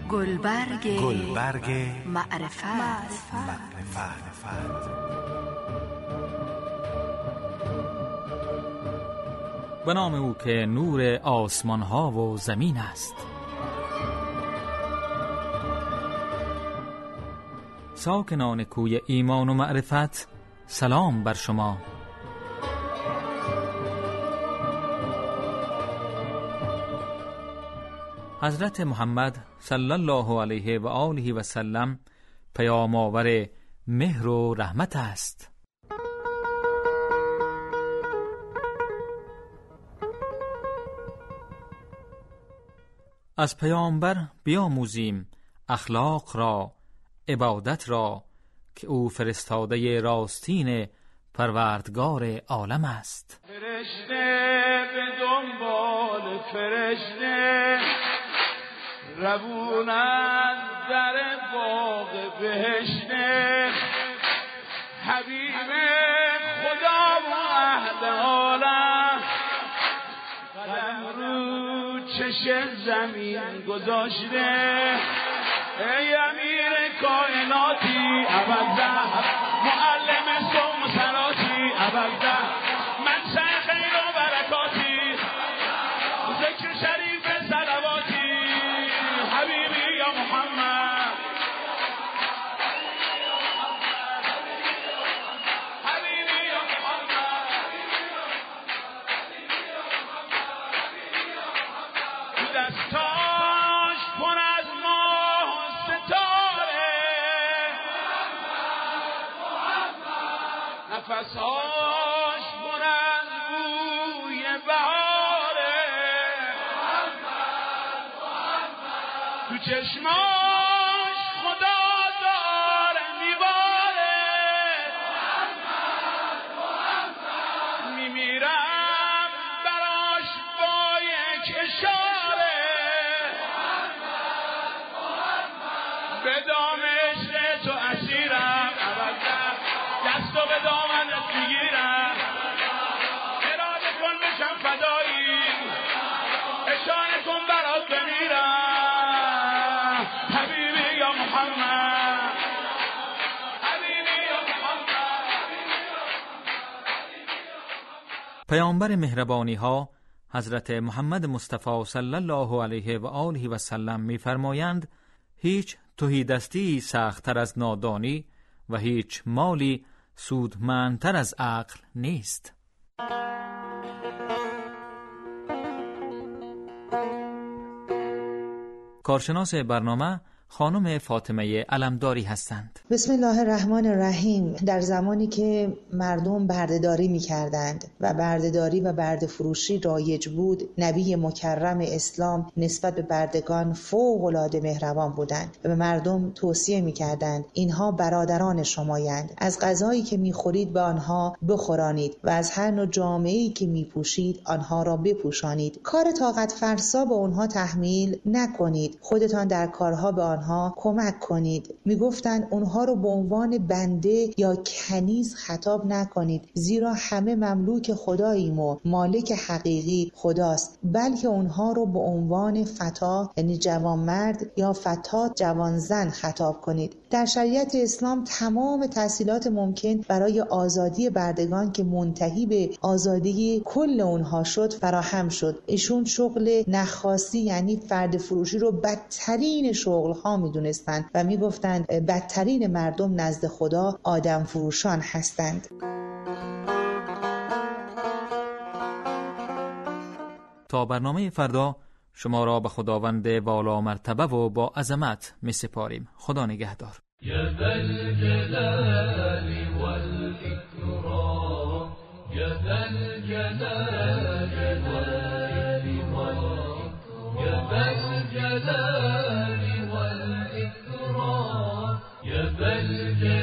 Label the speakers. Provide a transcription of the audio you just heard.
Speaker 1: گلبرگ
Speaker 2: معرفت.
Speaker 3: به نام او که نور آسمان ها و زمین است. ساکنان کوی ایمان و معرفت، سلام بر شما. حضرت محمد صلی الله علیه و آله و سلم پیام آور مهر و رحمت است. از پیامبر بیاموزیم اخلاق را، عبادت را، که او فرستاده راستین پروردگار عالم است.
Speaker 4: فرشته به دنبال فرشته روون از در باغ بهشته، حبیب خدا و اهل عالم قدم رو چش زمین گذاشته. ای امیر کائناتی ابدا، معلم صوم صلاتی ابدا، منشأ خیر و برکاتی، ذکر شریف صلواتی، حبیبی یا محمد، حبیبی یا محمد، تو دستاش پر از ماه و ستاره، نفساش پر از بوی بهاره، تو چشماش خدا داره میباره، میمیرم براش با یک اشاره، به دام عشق تو اسیرم ابدا، دستو به دامنت میگیرم، اراده کن بشم فدایی، اشاره کن برات بمیرم، حبیبی یا محمد، حبیبی یا محمد.
Speaker 3: پیامبر مهربانی ها حضرت محمد مصطفی صلی الله علیه و آله و سلم می‌فرمایند هیچ تهیدستی سخت‌تر از نادانی و هیچ مالی سودمندتر از عقل نیست. کارشناس برنامه خانم فاطمه علمداری هستند.
Speaker 5: بسم الله الرحمن الرحیم. در زمانی که مردم بردهداری می‌کردند و بردهداری و برده فروشی رایج بود، نبی مکرم اسلام نسبت به بردگان فوق‌العاده مهربان بودند و به مردم توصیه می‌کردند اینها برادران شمایند، از غذایی که می‌خورید به آنها بخورانید و از هر نوع جامه‌ای که می‌پوشید آنها را بپوشانید. کار طاقت فرسا به آنها تحمیل نکنید، خودتان در کارها به آنها کمک کنید. میگفتند اونها رو به عنوان بنده یا کنیز خطاب نکنید، زیرا همه مملوک خداییم و مالک حقیقی خداست، بلکه اونها رو به عنوان فتا یعنی جوانمرد یا فتات جوانزن خطاب کنید. در شریعت اسلام تمام تسهیلات ممکن برای آزادی بردگان که منتهی به آزادی کل اونها شد فراهم شد. ایشون شغل نخاسی یعنی فرد فروشی رو بدترین شغل‌ها می‌دونستند و می‌گفتند بدترین مردم نزد خدا آدم فروشان هستند.
Speaker 3: تا برنامه فردا شما را به خداوند والا مرتبه و با عظمت می‌سپاریم. خدا نگهدار.
Speaker 6: یا ذا الجلال والإکرام، یا ذا الجلال والإکرام، یا ذا الجلال والإکرام، یا ذا الجلال